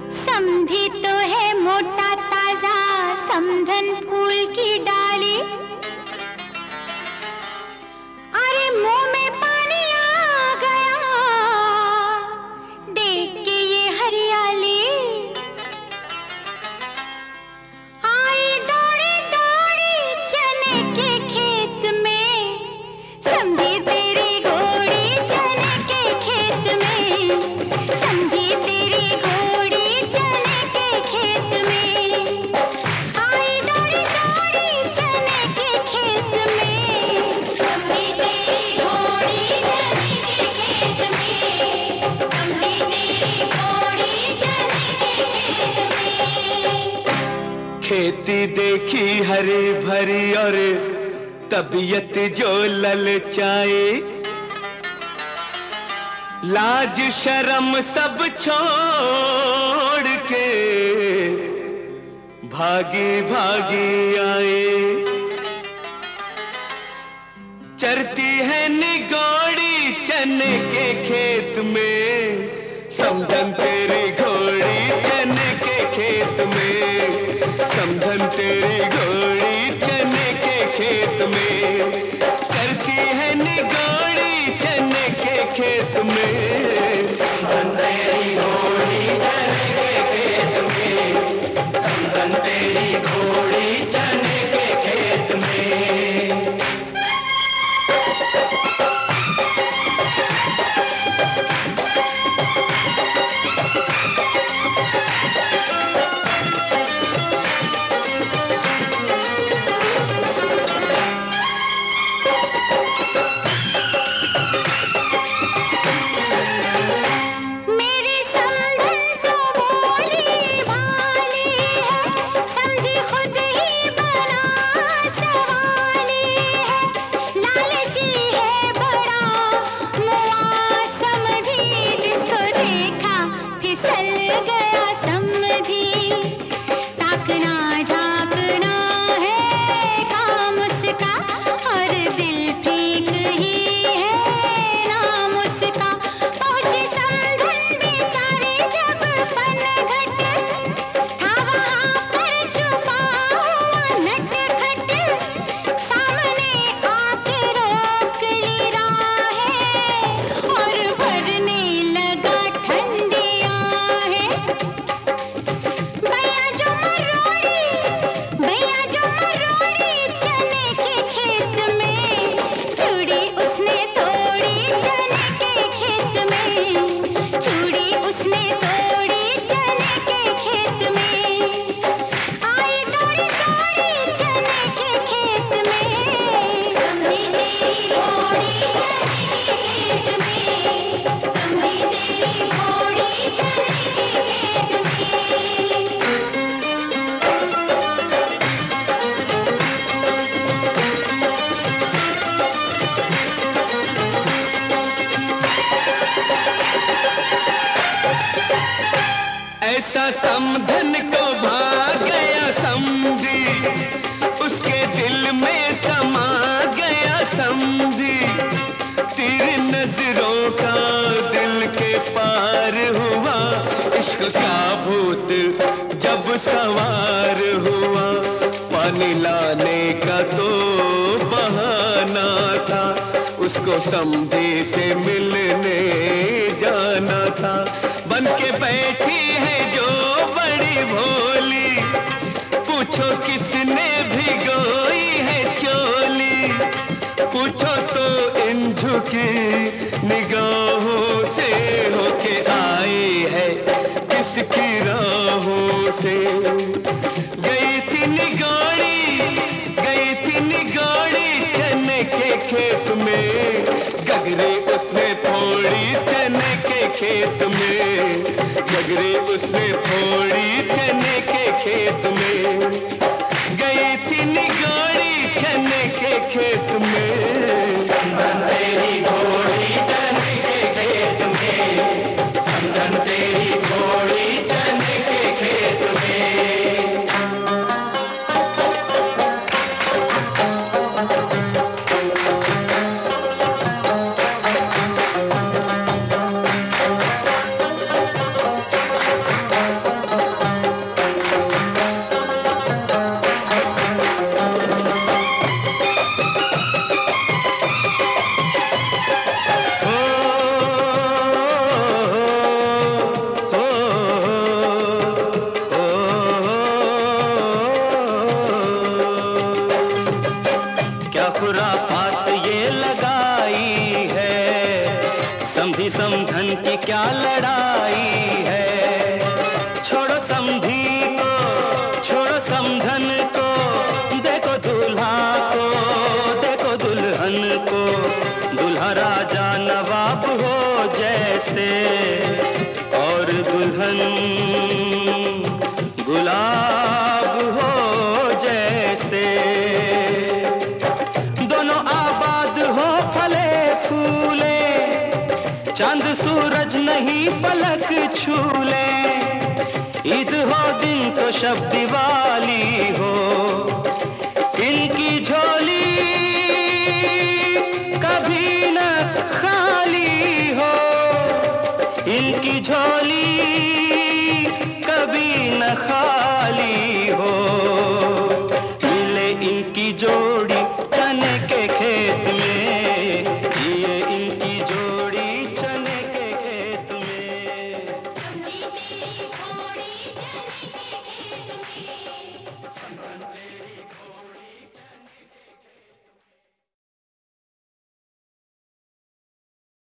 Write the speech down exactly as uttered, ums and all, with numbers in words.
समधी तो है मोटा ताजा समधन फूल की डाली, अरे मुंह में पानी आ गया देख के ये हरियाली। आई दौड़ी दौड़ी चने के खेत में, समझी तेरी घोड़ी चने के खेत में, समझी तेरी घोड़ी चने के खेत में। आई दौड़ी दौड़ी चने के खेत में, समझी तेरी घोड़ी चने के खेत में, समझी तेरी घोड़ी चने के खेत में। खेती देखी हरी भरी और तबीयत जो ललचाए, लाज शर्म सब छोड़ के भागी भागी आए। चरती है निगोड़ी चने के खेत में, समधन तेरी घोड़ी चने के खेत में, समधन तेरी घोड़ी चने के खेत में। चरती है निगोड़ी चने के खेत में, समधन तेरी घोड़ी चने के खेत में, समधन तेरी घोड़ी चने के खेत में। ऐसा समधन को भाग गया समधी, उसके दिल में समा गया समधी। तेरी नजरों का दिल के पार हुआ, इश्क का भूत जब सवार हुआ। पानी लाने का तो बहाना था, उसको समधी से मिलने जाना था। बन के बैठी है जो बड़ी भोली, पूछो किसने भिगोई है चोली। पूछो तो इन झुकी निगाहों से, होके आई है किसकी राहों से। गई थी निगोड़ी, गई थी निगोड़ी चने के खेत में, गगरे उसने फोड़ी चने के खेत में, गगरे उसने फोड़ी चने के खेत में। गई थी निगोड़ी चने के खेत में, समधन तेरी घोड़ी चने के खेत में, समधन तेरी घोड़ी चने के खेत में। क्या लड़ाई है। छोड़ो समधी को, छोड़ो समधन को, देखो दूल्हा को, देखो दुल्हन को। दूल्हा राजा नवाब हो जैसे और दुल्हन गुलाब हो जैसे। दोनों आबाद हो फले फूले, चांद सूरज नहीं फलक छूले। ईद हो दिन तो शब दिवाली हो, इनकी झोली कभी न खाली हो, इनकी झोली